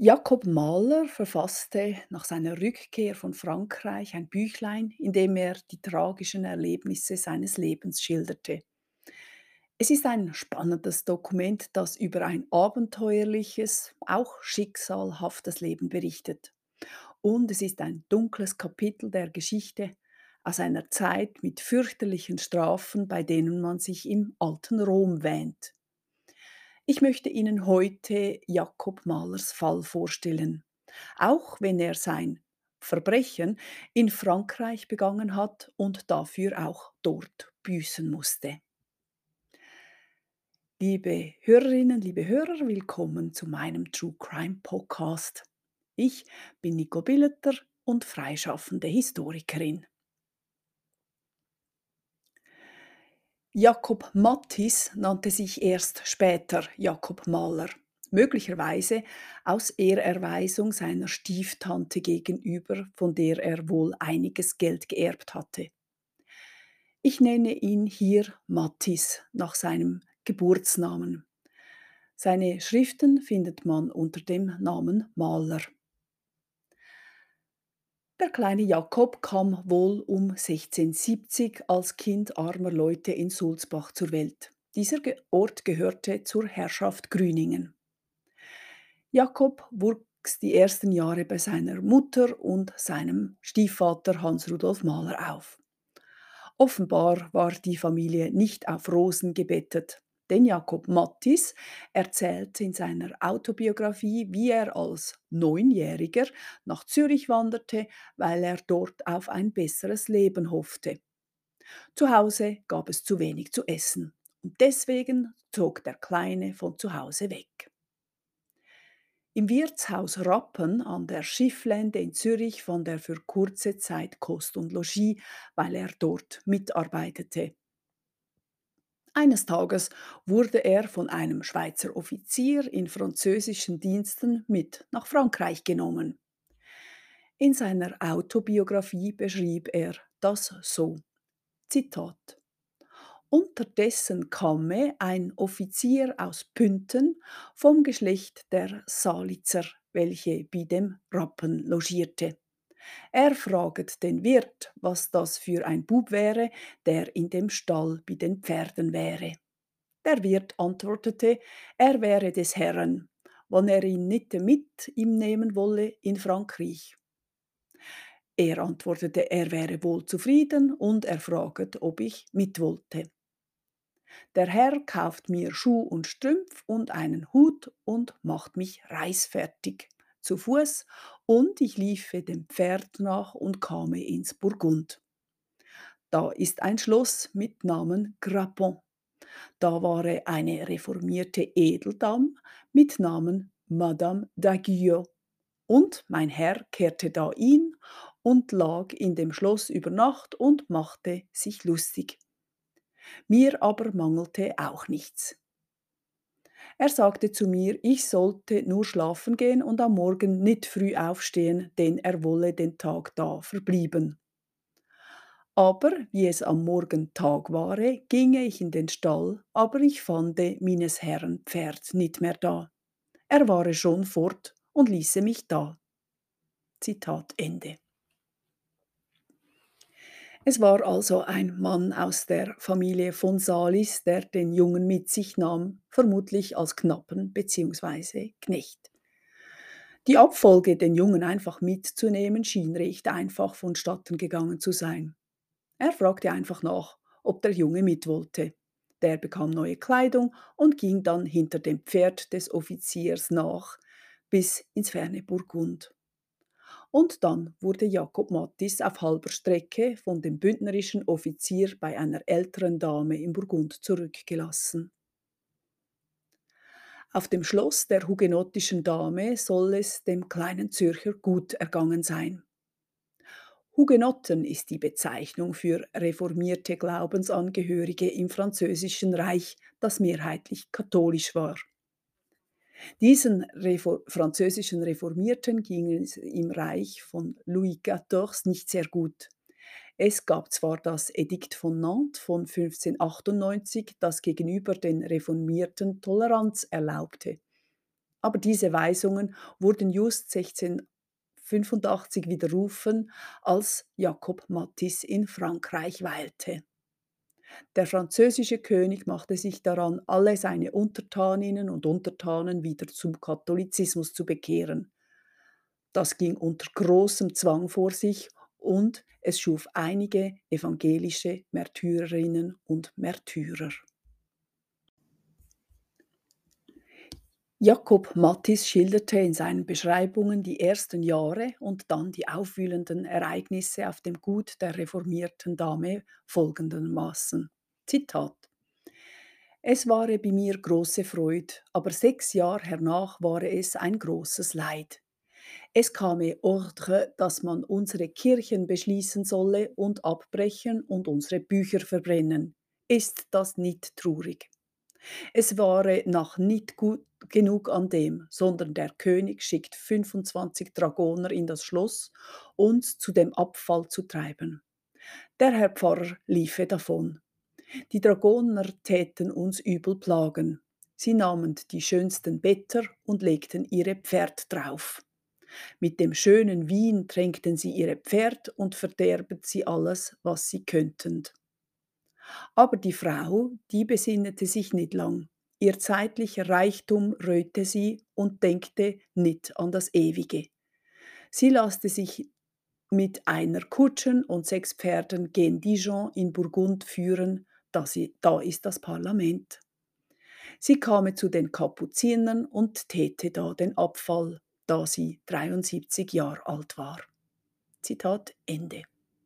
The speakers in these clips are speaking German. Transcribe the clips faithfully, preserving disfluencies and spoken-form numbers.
Jakob Mahler verfasste nach seiner Rückkehr von Frankreich ein Büchlein, in dem er die tragischen Erlebnisse seines Lebens schilderte. Es ist ein spannendes Dokument, das über ein abenteuerliches, auch schicksalhaftes Leben berichtet. Und es ist ein dunkles Kapitel der Geschichte aus einer Zeit mit fürchterlichen Strafen, bei denen man sich im alten Rom wähnt. Ich möchte Ihnen heute Jakob Mahlers Fall vorstellen, auch wenn er sein Verbrechen in Frankreich begangen hat und dafür auch dort büßen musste. Liebe Hörerinnen, liebe Hörer, willkommen zu meinem True Crime Podcast. Ich bin Nicole Billeter und freischaffende Historikerin. Jakob Matthis nannte sich erst später Jakob Mahler, möglicherweise aus Ehrerweisung seiner Stieftante gegenüber, von der er wohl einiges Geld geerbt hatte. Ich nenne ihn hier Matthis nach seinem Geburtsnamen. Seine Schriften findet man unter dem Namen Mahler. Der kleine Jakob kam wohl um sechzehnhundertsiebzig als Kind armer Leute in Sulzbach zur Welt. Dieser Ge- Ort gehörte zur Herrschaft Grüningen. Jakob wuchs die ersten Jahre bei seiner Mutter und seinem Stiefvater Hans Rudolf Mahler auf. Offenbar war die Familie nicht auf Rosen gebettet, denn Jakob Matthis erzählt in seiner Autobiografie, wie er als Neunjähriger nach Zürich wanderte, weil er dort auf ein besseres Leben hoffte. Zu Hause gab es zu wenig zu essen und deswegen zog der Kleine von zu Hause weg. Im Wirtshaus Rappen an der Schifflände in Zürich fand er für kurze Zeit Kost und Logis, weil er dort mitarbeitete. Eines Tages wurde er von einem Schweizer Offizier in französischen Diensten mit nach Frankreich genommen. In seiner Autobiografie beschrieb er das so: Zitat: Unterdessen komme ein Offizier aus Pünten vom Geschlecht der Salitzer, welche bei dem Rappen logierte. Er fraget den Wirt, was das für ein Bub wäre, der in dem Stall bei den Pferden wäre. Der Wirt antwortete, er wäre des Herrn, wann er ihn nicht mit ihm nehmen wolle in Frankreich. Er antwortete, er wäre wohl zufrieden und er fraget, ob ich mit wollte. Der Herr kauft mir Schuh und Strümpf und einen Hut und macht mich reisfertig zu Fuß, und ich liefe dem Pferd nach und kame ins Burgund. Da ist ein Schloss mit Namen Grappon. Da war eine reformierte Edeldam mit Namen Madame d'Aguillot. Und mein Herr kehrte da ein und lag in dem Schloss über Nacht und machte sich lustig. Mir aber mangelte auch nichts. Er sagte zu mir, ich sollte nur schlafen gehen und am Morgen nicht früh aufstehen, denn er wolle den Tag da verblieben. Aber wie es am Morgen Tag war, ginge ich in den Stall, aber ich fande meines Herrn Pferd nicht mehr da. Er war schon fort und ließe mich da. Zitat Ende. Es war also ein Mann aus der Familie von Salis, der den Jungen mit sich nahm, vermutlich als Knappen bzw. Knecht. Die Abfolge, den Jungen einfach mitzunehmen, schien recht einfach vonstatten gegangen zu sein. Er fragte einfach nach, ob der Junge mit wollte. Der bekam neue Kleidung und ging dann hinter dem Pferd des Offiziers nach, bis ins ferne Burgund. Und dann wurde Jakob Matthis auf halber Strecke von dem bündnerischen Offizier bei einer älteren Dame im Burgund zurückgelassen. Auf dem Schloss der hugenottischen Dame soll es dem kleinen Zürcher gut ergangen sein. Hugenotten ist die Bezeichnung für reformierte Glaubensangehörige im Französischen Reich, das mehrheitlich katholisch war. Diesen Refor französischen Reformierten ging es im Reich von Louis vierzehnten. Nicht sehr gut. Es gab zwar das Edikt von Nantes von fünfzehnhundertachtundneunzig, das gegenüber den Reformierten Toleranz erlaubte. Aber diese Weisungen wurden just sechzehnhundertfünfundachtzig widerrufen, als Jakob Mathis in Frankreich weilte. Der französische König machte sich daran, alle seine Untertaninnen und Untertanen wieder zum Katholizismus zu bekehren. Das ging unter großem Zwang vor sich und es schuf einige evangelische Märtyrerinnen und Märtyrer. Jakob Mathis schilderte in seinen Beschreibungen die ersten Jahre und dann die aufwühlenden Ereignisse auf dem Gut der reformierten Dame folgendermaßen. Zitat: Es war bei mir große Freud, aber sechs Jahre hernach war es ein großes Leid. Es kam Ordre, dass man unsere Kirchen beschließen solle und abbrechen und unsere Bücher verbrennen. Ist das nicht traurig? Es war noch nicht gut genug an dem, sondern der König schickt fünfundzwanzig Dragoner in das Schloss, uns zu dem Abfall zu treiben. Der Herr Pfarrer liefe davon. Die Dragoner täten uns übel plagen. Sie nahmen die schönsten Better und legten ihre Pferd drauf. Mit dem schönen Wein tränkten sie ihre Pferd und verderben sie alles, was sie könnten. Aber die Frau, die besinnete sich nicht lang. Ihr zeitlicher Reichtum reute sie und denkte nicht an das Ewige. Sie lasste sich mit einer Kutschen und sechs Pferden gen Dijon in Burgund führen, da, sie, da ist das Parlament. Sie kam zu den Kapuzinern und täte da den Abfall, da sie dreiundsiebzig Jahre alt war. Zitat Ende.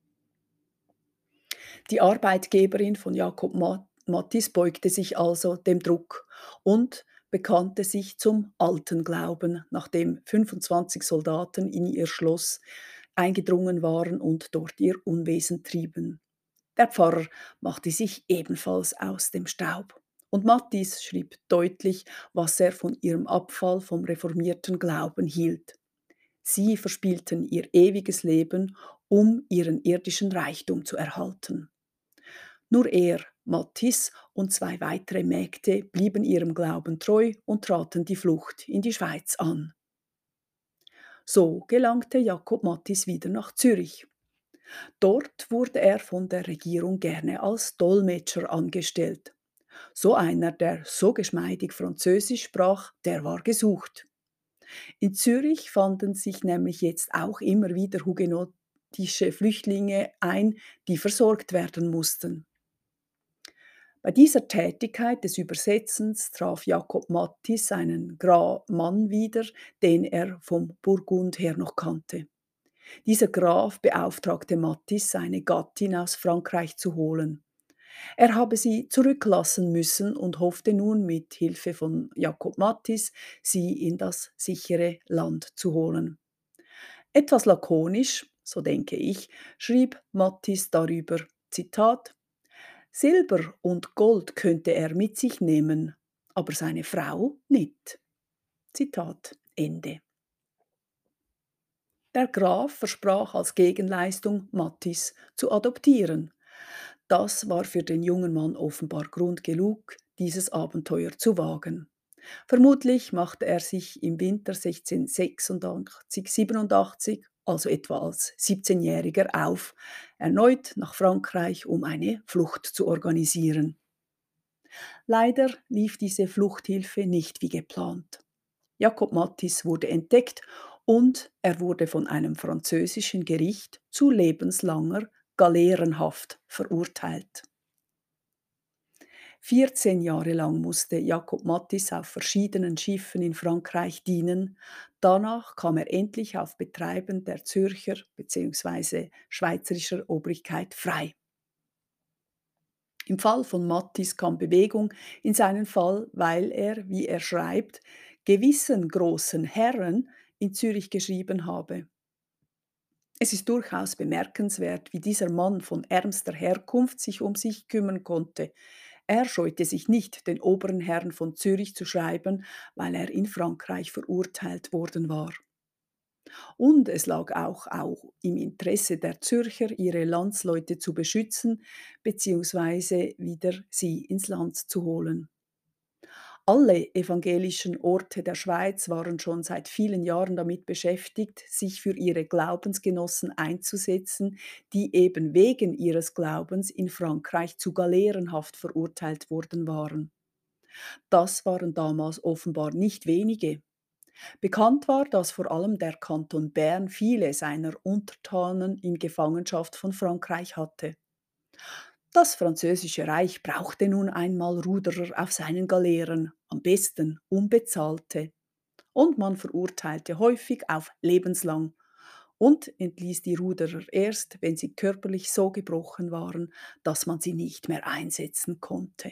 Die Arbeitgeberin von Jakob Mathis beugte sich also dem Druck und bekannte sich zum alten Glauben, nachdem fünfundzwanzig Soldaten in ihr Schloss eingedrungen waren und dort ihr Unwesen trieben. Der Pfarrer machte sich ebenfalls aus dem Staub. Und Mathis schrieb deutlich, was er von ihrem Abfall vom reformierten Glauben hielt. Sie verspielten ihr ewiges Leben, um ihren irdischen Reichtum zu erhalten. Nur er, Mathis und zwei weitere Mägde blieben ihrem Glauben treu und traten die Flucht in die Schweiz an. So gelangte Jakob Mathis wieder nach Zürich. Dort wurde er von der Regierung gerne als Dolmetscher angestellt. So einer, der so geschmeidig Französisch sprach, der war gesucht. In Zürich fanden sich nämlich jetzt auch immer wieder hugenottische Flüchtlinge ein, die versorgt werden mussten. Bei dieser Tätigkeit des Übersetzens traf Jakob Mathis einen Mann wieder, den er vom Burgund her noch kannte. Dieser Graf beauftragte Mathis, seine Gattin aus Frankreich zu holen. Er habe sie zurücklassen müssen und hoffte nun mit Hilfe von Jakob Mathis, sie in das sichere Land zu holen. Etwas lakonisch, so denke ich, schrieb Mathis darüber, Zitat: Silber und Gold könnte er mit sich nehmen, aber seine Frau nicht. Zitat Ende. Der Graf versprach als Gegenleistung, Mathis zu adoptieren. Das war für den jungen Mann offenbar Grund genug, dieses Abenteuer zu wagen. Vermutlich machte er sich im Winter sechzehnhundertsechsundachtzig siebenundachtzig, also etwa als siebzehnjähriger, auf, erneut nach Frankreich, um eine Flucht zu organisieren. Leider lief diese Fluchthilfe nicht wie geplant. Jakob Mathis wurde entdeckt und er wurde von einem französischen Gericht zu lebenslanger Galeerenhaft verurteilt. vierzehn Jahre lang musste Jakob Mathis auf verschiedenen Schiffen in Frankreich dienen. Danach kam er endlich auf Betreiben der Zürcher bzw. schweizerischer Obrigkeit frei. Im Fall von Mathis kam Bewegung in seinen Fall, weil er, wie er schreibt, gewissen großen Herren in Zürich geschrieben habe. Es ist durchaus bemerkenswert, wie dieser Mann von ärmster Herkunft sich um sich kümmern konnte. Er scheute sich nicht, den oberen Herren von Zürich zu schreiben, weil er in Frankreich verurteilt worden war. Und es lag auch, auch im Interesse der Zürcher, ihre Landsleute zu beschützen bzw. wieder sie ins Land zu holen. Alle evangelischen Orte der Schweiz waren schon seit vielen Jahren damit beschäftigt, sich für ihre Glaubensgenossen einzusetzen, die eben wegen ihres Glaubens in Frankreich zu Galeerenhaft verurteilt worden waren. Das waren damals offenbar nicht wenige. Bekannt war, dass vor allem der Kanton Bern viele seiner Untertanen in Gefangenschaft von Frankreich hatte. Das Französische Reich brauchte nun einmal Ruderer auf seinen Galeeren, am besten unbezahlte, und man verurteilte häufig auf lebenslang und entließ die Ruderer erst, wenn sie körperlich so gebrochen waren, dass man sie nicht mehr einsetzen konnte.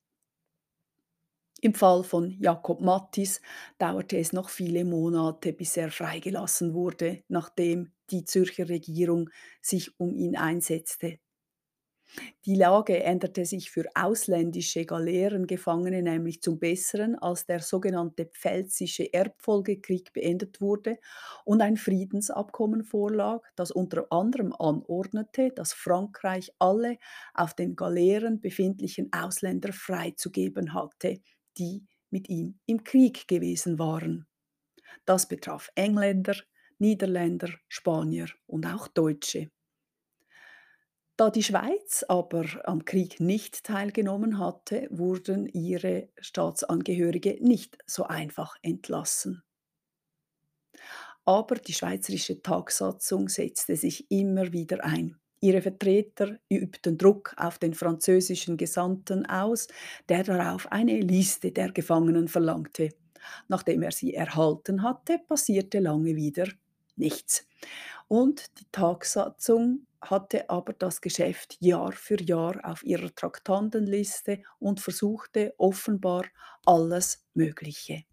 Im Fall von Jakob Mattis dauerte es noch viele Monate, bis er freigelassen wurde, nachdem die Zürcher Regierung sich um ihn einsetzte. Die Lage änderte sich für ausländische Galeerengefangene nämlich zum Besseren, als der sogenannte Pfälzische Erbfolgekrieg beendet wurde und ein Friedensabkommen vorlag, das unter anderem anordnete, dass Frankreich alle auf den Galeeren befindlichen Ausländer freizugeben hatte, die mit ihm im Krieg gewesen waren. Das betraf Engländer, Niederländer, Spanier und auch Deutsche. Da die Schweiz aber am Krieg nicht teilgenommen hatte, wurden ihre Staatsangehörige nicht so einfach entlassen. Aber die schweizerische Tagsatzung setzte sich immer wieder ein. Ihre Vertreter übten Druck auf den französischen Gesandten aus, der darauf eine Liste der Gefangenen verlangte. Nachdem er sie erhalten hatte, passierte lange wieder nichts. Und die Tagsatzung hatte aber das Geschäft Jahr für Jahr auf ihrer Traktandenliste und versuchte offenbar alles Mögliche.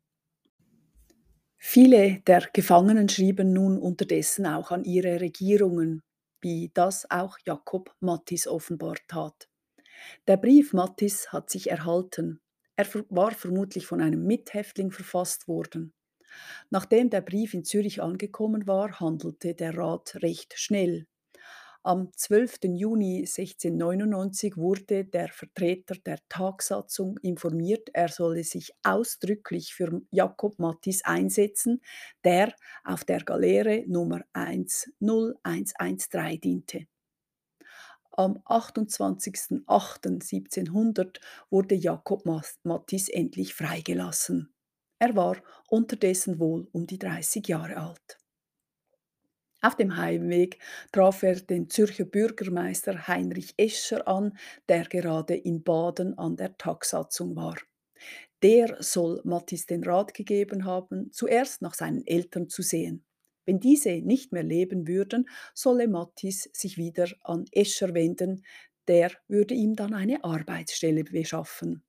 Viele der Gefangenen schrieben nun unterdessen auch an ihre Regierungen, wie das auch Jakob Mattis offenbar tat. Der Brief Mattis hat sich erhalten. Er ver- war vermutlich von einem Mithäftling verfasst worden. Nachdem der Brief in Zürich angekommen war, handelte der Rat recht schnell. Am zwölften Juni sechzehnhundertneunundneunzig wurde der Vertreter der Tagsatzung informiert, er solle sich ausdrücklich für Jakob Mattis einsetzen, der auf der Galeere Nummer eins null eins eins drei diente. Am achtundzwanzigsten achten siebzehnhundert wurde Jakob Mas- Mattis endlich freigelassen. Er war unterdessen wohl um die dreißig Jahre alt. Auf dem Heimweg traf er den Zürcher Bürgermeister Heinrich Escher an, der gerade in Baden an der Tagsatzung war. Der soll Mattis den Rat gegeben haben, zuerst nach seinen Eltern zu sehen. Wenn diese nicht mehr leben würden, solle Mattis sich wieder an Escher wenden, der würde ihm dann eine Arbeitsstelle beschaffen.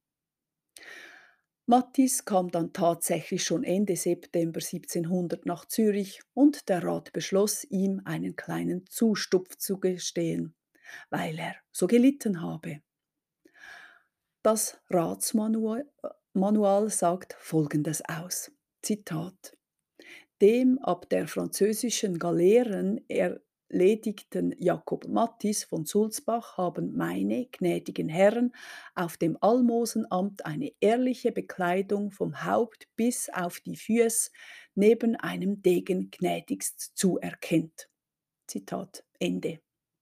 Mattis kam dann tatsächlich schon Ende September siebzehnhundert nach Zürich und der Rat beschloss, ihm einen kleinen Zustupf zu gestehen, weil er so gelitten habe. Das Ratsmanual äh, Manual sagt Folgendes aus. Zitat: Dem ab der französischen Galeeren erledigten Jakob Mattis von Sulzbach haben meine gnädigen Herren auf dem Almosenamt eine ehrliche Bekleidung vom Haupt bis auf die Füße neben einem Degen gnädigst zuerkennt. Zitat Ende.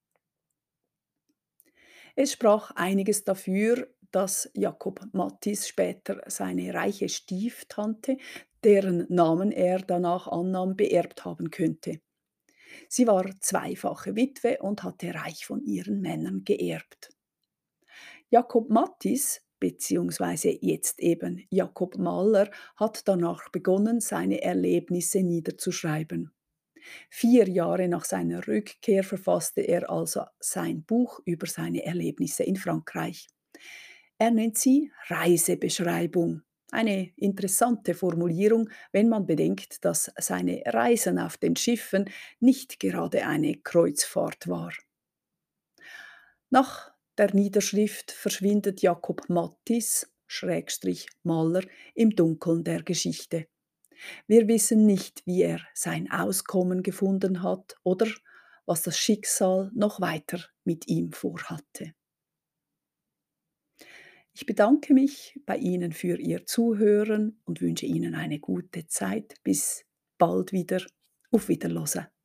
Es sprach einiges dafür, dass Jakob Mattis später seine reiche Stieftante, deren Namen er danach annahm, beerbt haben könnte. Sie war zweifache Witwe und hatte reich von ihren Männern geerbt. Jakob Mattis, beziehungsweise jetzt eben Jakob Mahler, hat danach begonnen, seine Erlebnisse niederzuschreiben. Vier Jahre nach seiner Rückkehr verfasste er also sein Buch über seine Erlebnisse in Frankreich. Er nennt sie Reisebeschreibung. Eine interessante Formulierung, wenn man bedenkt, dass seine Reisen auf den Schiffen nicht gerade eine Kreuzfahrt war. Nach der Niederschrift verschwindet Jakob Mattis, Schrägstrich Maler, im Dunkeln der Geschichte. Wir wissen nicht, wie er sein Auskommen gefunden hat oder was das Schicksal noch weiter mit ihm vorhatte. Ich bedanke mich bei Ihnen für Ihr Zuhören und wünsche Ihnen eine gute Zeit. Bis bald wieder. Auf Wiederhören.